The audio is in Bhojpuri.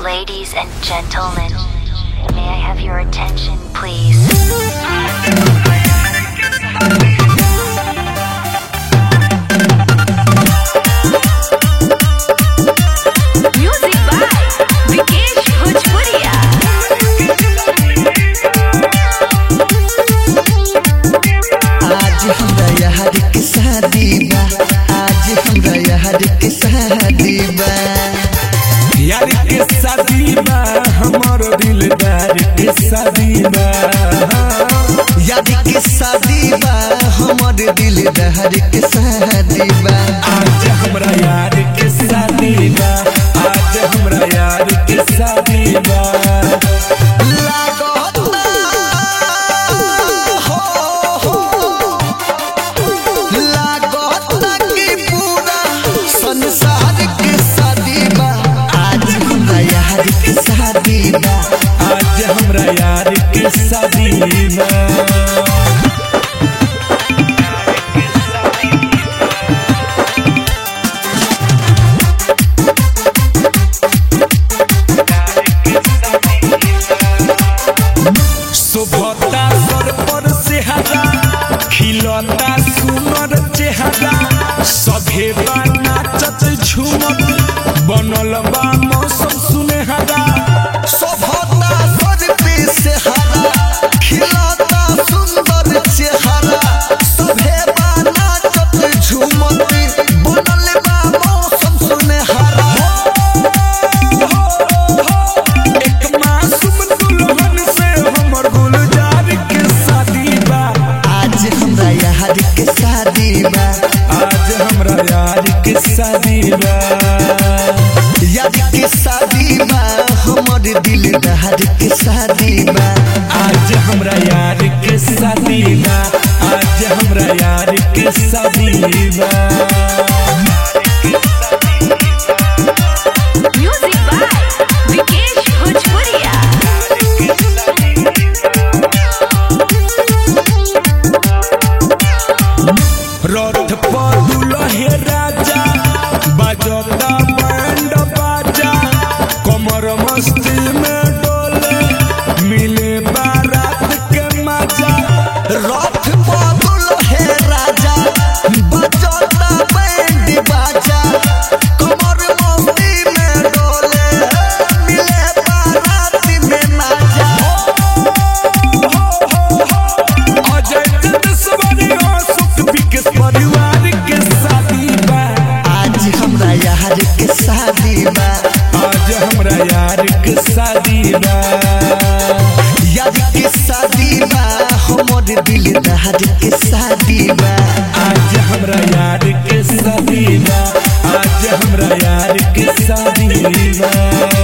Ladies and gentlemen, may I have your attention, please? Music by Vikesh Bhojpuria. आज हमरा यार के शादी बा, आज हमरा यार के शादी बा, यार के शादी बा, हमर दिलदार के शादी बा, यार के शादी बा, हमर दिलदार के शादी बा। आज हमरा यार के शादी बा, आज हमरा यार के शादी बा। संसार के शादी बा, आज हमरा यार के शादी बा, आज हमरा यार के शादी बा। शोभता सर पर सेहरा, खिलता सुनर चेहरा, सभे बा नाचत झूमत, बनल बा मौसम सुनहरा। शोभता सर पे सेहरा, खिलता सुंदर चेहरा, सभे बा नाचत झूमत, बनल बा मौसम सुनहरा। एक मासूम दुल्हन से हमर गुलजार के शादी बा, आज हमरा यार के शादी बा, आज हमरा यार के शादी बा। यार के शादी बा, हमर दिलदार के शादी बा, आज हमरा यार के शादी बा, आज हमरा यार के शादी बा। Music by Vikesh Bhojpuria. रथ पर दुल्हे राजा, बजता बैंड बाजा, कमर मस्ती में डोले, मिले बारात के मजा। रथ पागल है राजा, बजता बैंड बाजा, कमर मस्ती में डोले, मिले बारात में मजा। अजय चंदेश्वरियों सुख विकेश परिवार के शादी बा, आज हमरा यार के शादी बा, आज हमरा यार के शादी बा। यार के शादी बा, हमर दिलदार के शादी बा, आज हमरा यार के शादी बा, आज हमरा यार के शादी बा।